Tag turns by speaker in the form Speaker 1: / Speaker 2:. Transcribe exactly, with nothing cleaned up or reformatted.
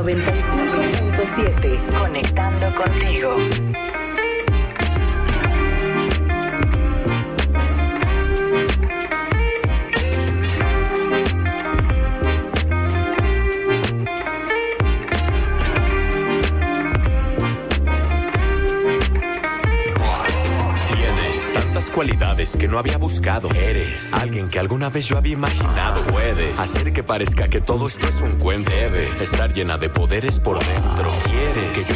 Speaker 1: noventa y cinco punto siete. Conectando contigo.
Speaker 2: Cualidades que no había buscado. Eres alguien que alguna vez yo había imaginado. Puedes hacer que parezca que todo esto es un cuento. Debes estar llena de poderes por dentro. Quieres que yo